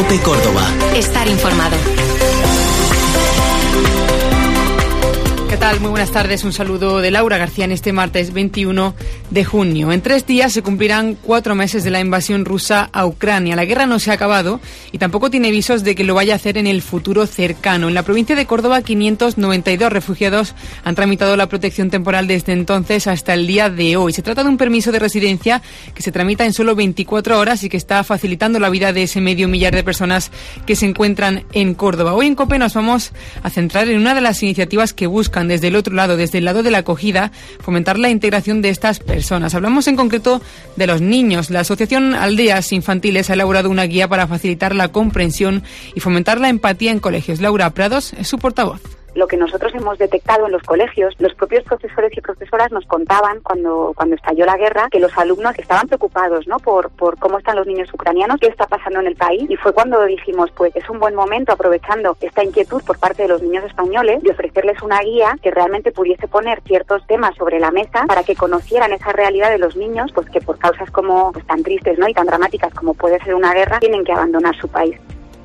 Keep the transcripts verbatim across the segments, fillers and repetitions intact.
COPE Córdoba. Estar informado. ¿Qué tal? Muy buenas tardes. Un saludo de Laura García en este martes veintiuno de junio. En tres días se cumplirán cuatro meses de la invasión rusa a Ucrania. La guerra no se ha acabado y tampoco tiene visos de que lo vaya a hacer en el futuro cercano. En la provincia de Córdoba, quinientos noventa y dos refugiados han tramitado la protección temporal desde entonces hasta el día de hoy. Se trata de un permiso de residencia que se tramita en solo veinticuatro horas y que está facilitando la vida de ese medio millar de personas que se encuentran en Córdoba. Hoy en COPE nos vamos a centrar en una de las iniciativas que buscan desde el otro lado, desde el lado de la acogida, fomentar la integración de estas personas. Hablamos en concreto de los niños. La Asociación Aldeas Infantiles ha elaborado una guía para facilitar la comprensión y fomentar la empatía en colegios. Laura Prados es su portavoz. Lo que nosotros hemos detectado en los colegios, los propios profesores y profesoras nos contaban cuando cuando estalló la guerra que los alumnos estaban preocupados, ¿no? Por por cómo están los niños ucranianos, qué está pasando en el país, y fue cuando dijimos, pues es un buen momento, aprovechando esta inquietud por parte de los niños españoles, de ofrecerles una guía que realmente pudiese poner ciertos temas sobre la mesa para que conocieran esa realidad de los niños, pues que por causas como pues, tan tristes, ¿no? Y tan dramáticas como puede ser una guerra, tienen que abandonar su país.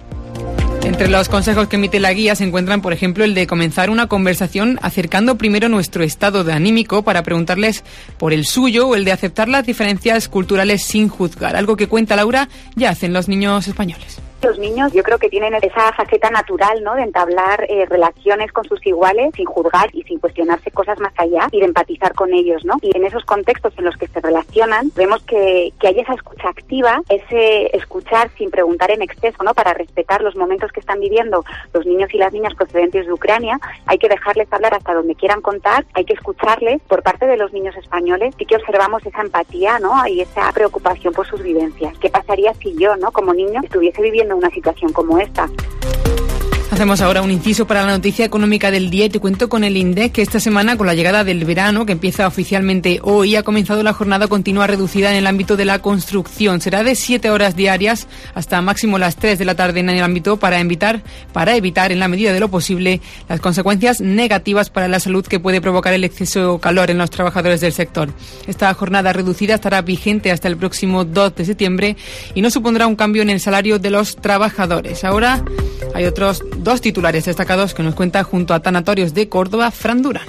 Entre los consejos que emite la guía se encuentran, por ejemplo, el de comenzar una conversación acercando primero nuestro estado de anímico para preguntarles por el suyo, o el de aceptar las diferencias culturales sin juzgar, algo que cuenta Laura ya hacen los niños españoles. Los niños yo creo que tienen esa faceta natural, ¿no?, de entablar eh, relaciones con sus iguales sin juzgar y sin cuestionarse cosas más allá, y de empatizar con ellos, ¿no? Y en esos contextos en los que se relacionan vemos que, que hay esa escucha activa, ese escuchar sin preguntar en exceso, ¿no?, para respetar los momentos que están viviendo los niños y las niñas procedentes de Ucrania. Hay que dejarles hablar hasta donde quieran contar, hay que escucharles. Por parte de los niños españoles sí que observamos esa empatía, ¿no?, y esa preocupación por sus vivencias. ¿Qué pasaría si yo, ¿no?, como niño, estuviese viviendo una situación como esta? Hacemos ahora un inciso para la noticia económica del día y te cuento con el INDEC que esta semana, con la llegada del verano, que empieza oficialmente hoy, ha comenzado la jornada continua reducida en el ámbito de la construcción. Será de siete horas diarias hasta máximo las tres de la tarde en el ámbito para evitar, para evitar, en la medida de lo posible, las consecuencias negativas para la salud que puede provocar el exceso de calor en los trabajadores del sector. Esta jornada reducida estará vigente hasta el próximo dos de septiembre y no supondrá un cambio en el salario de los trabajadores. Ahora hay otros dos titulares destacados que nos cuenta junto a Tanatorios de Córdoba, Fran Durán.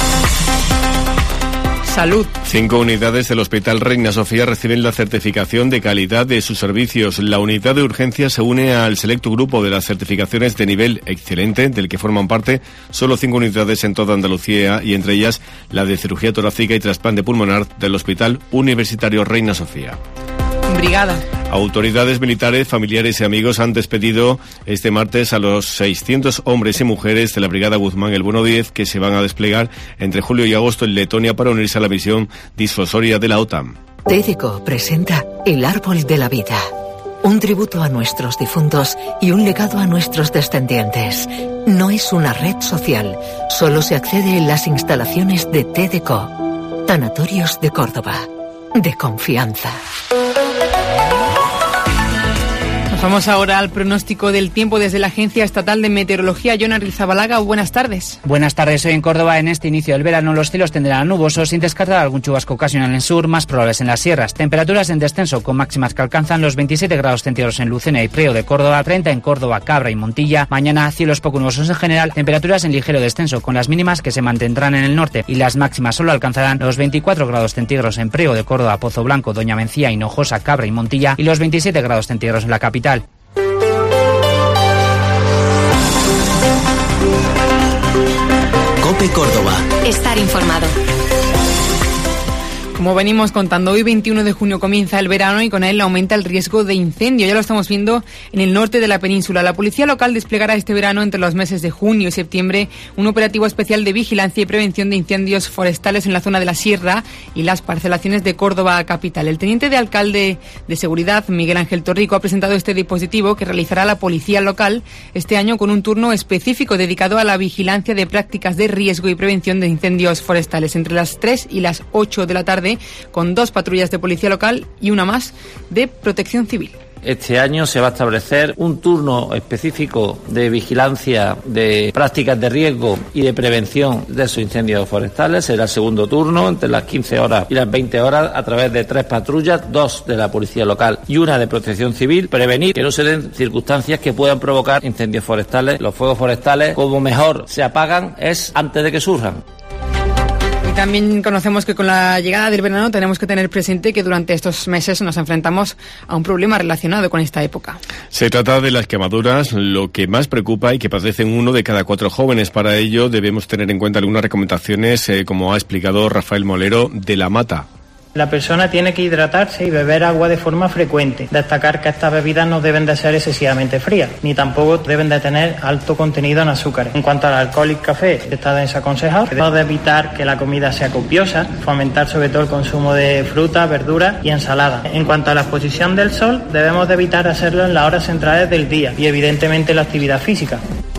Salud. Cinco unidades del Hospital Reina Sofía reciben la certificación de calidad de sus servicios. La unidad de urgencia se une al selecto grupo de las certificaciones de nivel excelente, del que forman parte solo cinco unidades en toda Andalucía, y entre ellas la de cirugía torácica y trasplante pulmonar del Hospital Universitario Reina Sofía. Brigada. Autoridades militares, familiares y amigos han despedido este martes a los seiscientos hombres y mujeres de la Brigada Guzmán El Bueno diez que se van a desplegar entre julio y agosto en Letonia para unirse a la misión disuasoria de la OTAN. TEDeco presenta El Árbol de la Vida. Un tributo a nuestros difuntos y un legado a nuestros descendientes. No es una red social, solo se accede en las instalaciones de TEDeco. Tanatorios de Córdoba. De confianza. Vamos ahora al pronóstico del tiempo desde la Agencia Estatal de Meteorología. Jonan Rizabalaga, buenas tardes. Buenas tardes. Hoy en Córdoba, en este inicio del verano, los cielos tendrán nubosos, sin descartar algún chubasco ocasional en el sur, más probables en las sierras. Temperaturas en descenso, con máximas que alcanzan los veintisiete grados centígrados en Lucena y Priego de Córdoba, treinta en Córdoba, Cabra y Montilla. Mañana, cielos poco nubosos en general, temperaturas en ligero descenso, con las mínimas que se mantendrán en el norte, y las máximas solo alcanzarán los veinticuatro grados centígrados en Priego de Córdoba, Pozo Blanco, Doña Mencía, Hinojosa, Cabra y Montilla, y los veintisiete grados centígrados en la capital. COPE Córdoba. Estar informado. Como venimos contando, hoy veintiuno de junio comienza el verano y con él aumenta el riesgo de incendio. Ya lo estamos viendo en el norte de la península. La policía local desplegará este verano, entre los meses de junio y septiembre, un operativo especial de vigilancia y prevención de incendios forestales en la zona de la Sierra y las parcelaciones de Córdoba capital. El teniente de alcalde de Seguridad, Miguel Ángel Torrico, ha presentado este dispositivo que realizará la policía local este año con un turno específico dedicado a la vigilancia de prácticas de riesgo y prevención de incendios forestales entre las tres y las ocho de la tarde, con dos patrullas de policía local y una más de protección civil. Este año se va a establecer un turno específico de vigilancia de prácticas de riesgo y de prevención de esos incendios forestales. Será el segundo turno entre las quince horas y las veinte horas a través de tres patrullas, dos de la policía local y una de protección civil. Prevenir que no se den circunstancias que puedan provocar incendios forestales. Los fuegos forestales, como mejor se apagan, es antes de que surjan. Y también conocemos que con la llegada del verano tenemos que tener presente que durante estos meses nos enfrentamos a un problema relacionado con esta época. Se trata de las quemaduras, lo que más preocupa y que padecen uno de cada cuatro jóvenes. Para ello debemos tener en cuenta algunas recomendaciones, eh, como ha explicado Rafael Molero de La Mata. La persona tiene que hidratarse y beber agua de forma frecuente. Destacar que estas bebidas no deben de ser excesivamente frías, ni tampoco deben de tener alto contenido en azúcares. En cuanto al alcohol y café, está desaconsejado. Debemos de evitar que la comida sea copiosa, fomentar sobre todo el consumo de frutas, verduras y ensaladas. En cuanto a la exposición del sol, debemos de evitar hacerlo en las horas centrales del día y evidentemente la actividad física.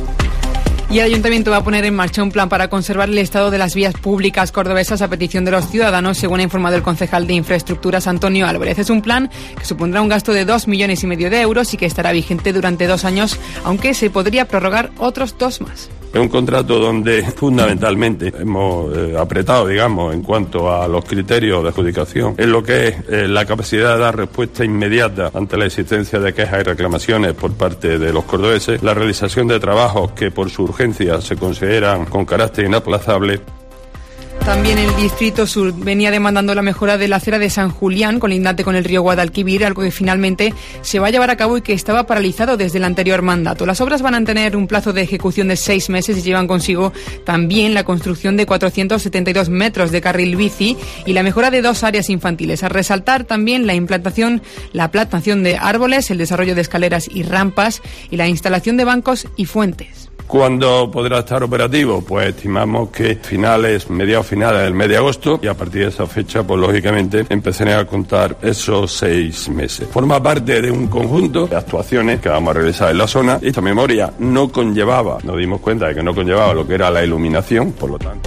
Y el Ayuntamiento va a poner en marcha un plan para conservar el estado de las vías públicas cordobesas a petición de los ciudadanos, según ha informado el concejal de Infraestructuras, Antonio Álvarez. Es un plan que supondrá un gasto de dos millones y medio de euros y que estará vigente durante dos años, aunque se podría prorrogar otros dos más. Es un contrato donde fundamentalmente hemos eh, apretado, digamos, en cuanto a los criterios de adjudicación, en lo que es eh, la capacidad de dar respuesta inmediata ante la existencia de quejas y reclamaciones por parte de los cordobeses, la realización de trabajos que por su urgencia se consideran con carácter inaplazable. También el Distrito Sur venía demandando la mejora de la acera de San Julián, colindante con el río Guadalquivir, algo que finalmente se va a llevar a cabo y que estaba paralizado desde el anterior mandato. Las obras van a tener un plazo de ejecución de seis meses y llevan consigo también la construcción de cuatrocientos setenta y dos metros de carril bici y la mejora de dos áreas infantiles. A resaltar también la implantación, la plantación de árboles, el desarrollo de escaleras y rampas y la instalación de bancos y fuentes. ¿Cuándo podrá estar operativo? Pues estimamos que finales, mediados finales del mes de agosto, y a partir de esa fecha, pues lógicamente empezaré a contar esos seis meses. Forma parte de un conjunto de actuaciones que vamos a realizar en la zona. Esta memoria no conllevaba, nos dimos cuenta de que no conllevaba lo que era la iluminación, por lo tanto.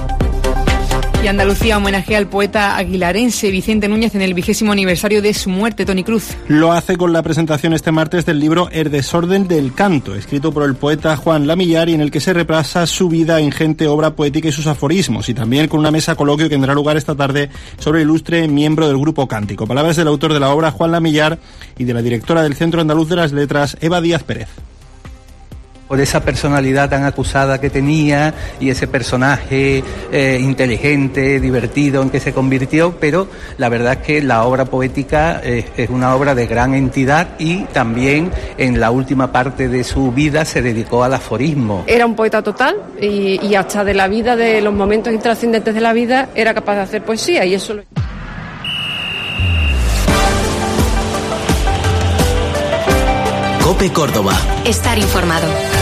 Y Andalucía homenajea al poeta aguilarense Vicente Núñez en el vigésimo aniversario de su muerte. Toni Cruz. Lo hace con la presentación este martes del libro El desorden del canto, escrito por el poeta Juan Lamillar y en el que se repasa su vida, ingente obra poética y sus aforismos, y también con una mesa coloquio que tendrá lugar esta tarde sobre el ilustre miembro del grupo Cántico. Palabras del autor de la obra, Juan Lamillar, y de la directora del Centro Andaluz de las Letras, Eva Díaz Pérez. Por esa personalidad tan acusada que tenía y ese personaje eh, inteligente, divertido en que se convirtió, pero la verdad es que la obra poética eh, es una obra de gran entidad y también en la última parte de su vida se dedicó al aforismo. Era un poeta total y, y hasta de la vida, de los momentos intrascendentes de la vida, era capaz de hacer poesía y eso lo... COPE Córdoba. Estar informado.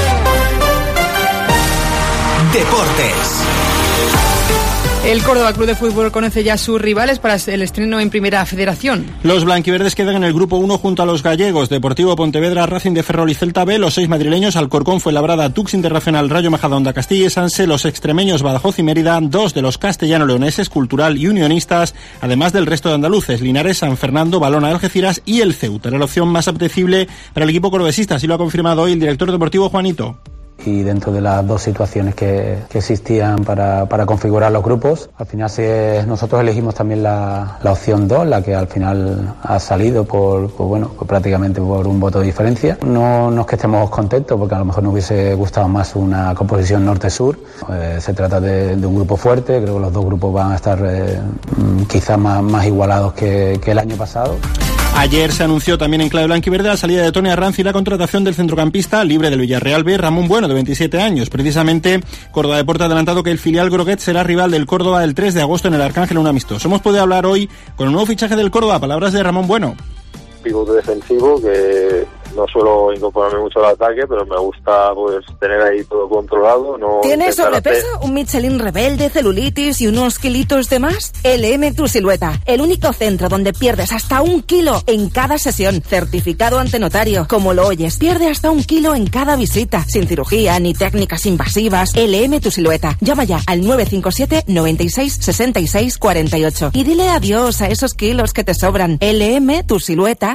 Deportes. El Córdoba Club de Fútbol conoce ya sus rivales para el estreno en Primera Federación. Los blanquiverdes quedan en el grupo uno junto a los gallegos, Deportivo Pontevedra, Racing de Ferrol y Celta B, los seis madrileños, Alcorcón, Fuenlabrada, Tux Internacional, Rayo Majadahonda, Castilla y Sanse, los extremeños, Badajoz y Mérida, dos de los castellano-leoneses, Cultural y Unionistas, además del resto de andaluces, Linares, San Fernando, Balona, Algeciras y el Ceuta. Era la opción más apetecible para el equipo cordobesista, así lo ha confirmado hoy el director deportivo Juanito. Y dentro de las dos situaciones que, que existían para, para configurar los grupos, al final se, nosotros elegimos también la, la opción dos, la que al final ha salido por, por bueno, pues prácticamente por un voto de diferencia. No, no es que estemos contentos, porque a lo mejor nos hubiese gustado más una composición norte-sur. Eh, se trata de, de un grupo fuerte, creo que los dos grupos van a estar eh, quizás más, más igualados que, que el año pasado. Ayer se anunció también en clave blanquiverde la salida de Tony Arranz y la contratación del centrocampista libre del Villarreal B, Ramón Bueno, de veintisiete años. Precisamente, Córdoba Deporte ha adelantado que el filial Groguet será rival del Córdoba el tres de agosto en el Arcángel, un amistoso. Hemos podido hablar hoy con el nuevo fichaje del Córdoba, palabras de Ramón Bueno. Pivote defensivo que no suelo incorporarme mucho al ataque, pero me gusta pues tener ahí todo controlado. No ¿Tienes sobrepeso, hacer... un Michelin rebelde, celulitis y unos kilitos de más? L M Tu Silueta, el único centro donde pierdes hasta un kilo en cada sesión, certificado ante notario. Como lo oyes, pierde hasta un kilo en cada visita, sin cirugía ni técnicas invasivas. L M Tu Silueta, llama ya al nueve cinco siete, noventa y seis, sesenta y seis, cuarenta y ocho y dile adiós a esos kilos que te sobran. L M Tu Silueta